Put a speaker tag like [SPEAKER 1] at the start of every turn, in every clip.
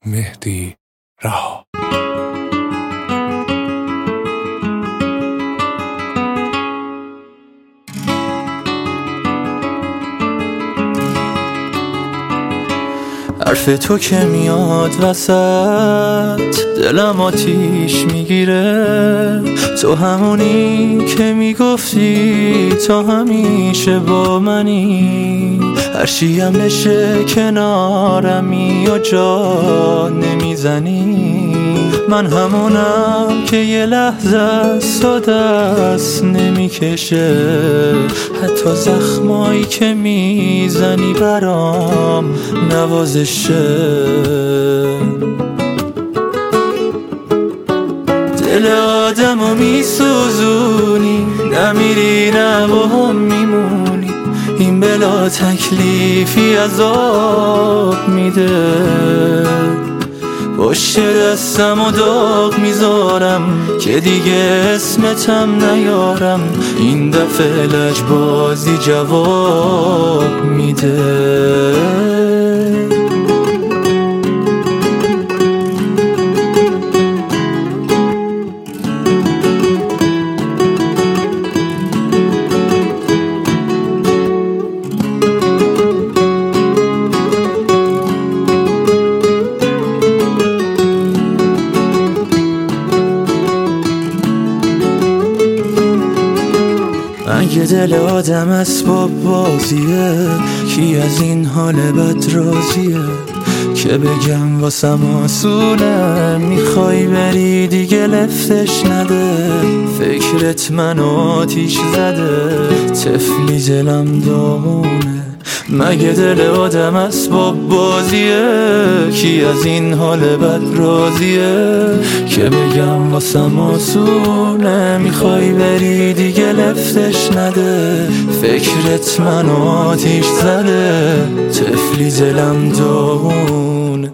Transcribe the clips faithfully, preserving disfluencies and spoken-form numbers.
[SPEAKER 1] مهدی رها.
[SPEAKER 2] حرف تو که میاد وسط دلم آتیش میگیره، تو همونی که میگفتی تا همیشه با منی، هرچیم بشه کنارمی و جا نمیزنی، من همونم که یه لحظه است و دست نمیکشه، حتی زخمایی که میزنی برام نوازشه. دل آدمو میسوزونی، نمیری نه با هم میمونی، این بلا تکلیفی عذاب میده، پشت دستم و داغ میذارم که دیگه اسمتم نیارم، این دفعه لجبازی جواب میده. اگه دل آدم اسباب بازیه، کی از این حال بد راضیه، که بگم واسم آسونه، میخوای بری دیگه لفتش نده، فکرت من آتیش زده، طفلی دلم داغونه، مگه دل آدم اسباب بازیه، کی از این حال بد راضیه، که بگم واسم آسونه، میخوای بری دیگه لفتش نده، فکرت من آتیش زده، طفلی دلم داغونه.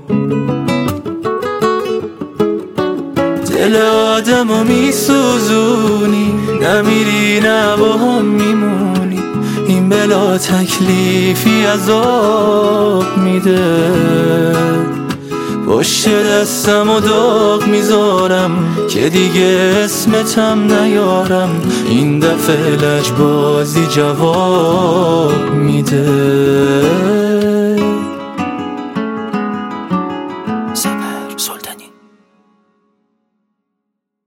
[SPEAKER 2] دل آدمو میسوزونی، نمیری نه با هم میمونی، این بلا تکلیفی عذاب میده، پشت دستم و داغ میذارم که دیگه اسمتم نیارم، این دفعه لجبازی جواب میده.